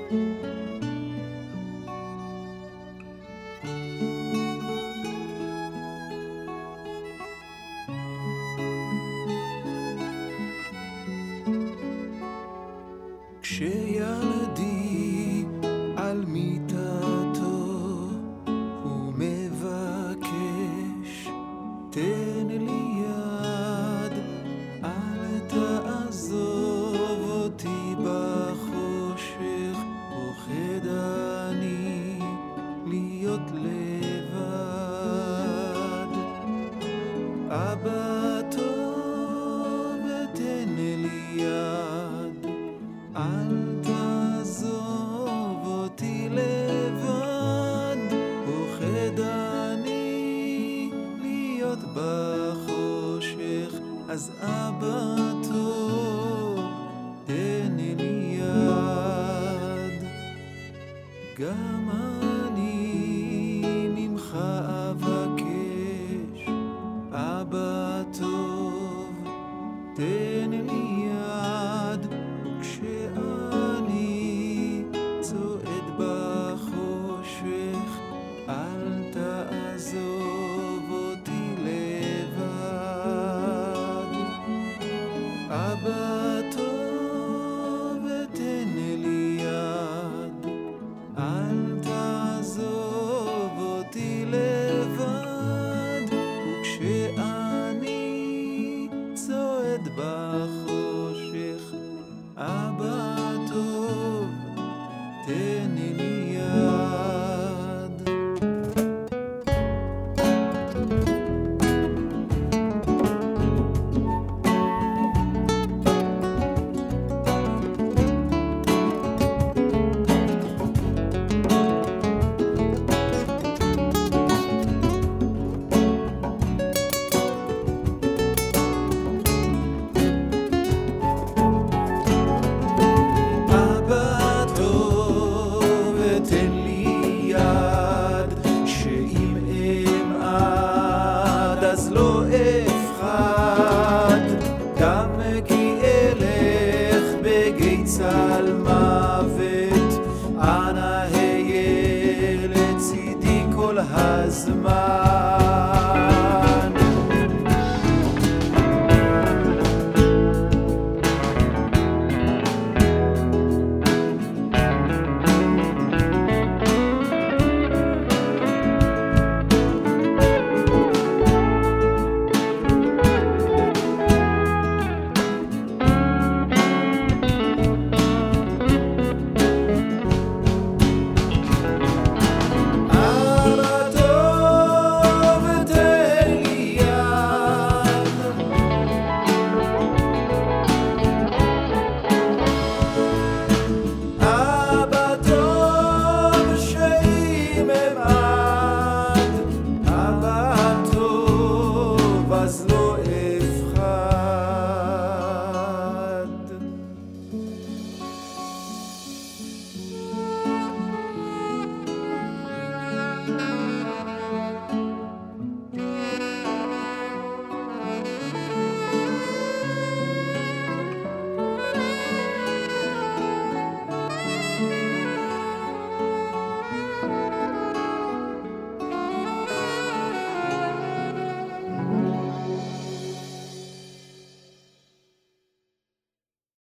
כשילדי על מיטתו הוא מבקש, תן לי יד, אל תעזוב אותי בחושך, פוחד אני להיות לבד. אבא טוב, תן לי יד, אל תעזוב אותי לבד, פוחד אני להיות בחושך, אז אבא טוב, תן לי יד. גם אני ממך אבקש, אבא טוב, תן לי יד, כשאני צועד בחושך, אל תעזוב אותי לבד. אבא טוב, תן לי יד, אל תעזוב אותי לבד, וכשאני צועד בחושך, אבא טוב, תן לי יד. אז לא אפחד, גם כי אלך בגיא צל מוות, אנא היה לצידי כל הזמן.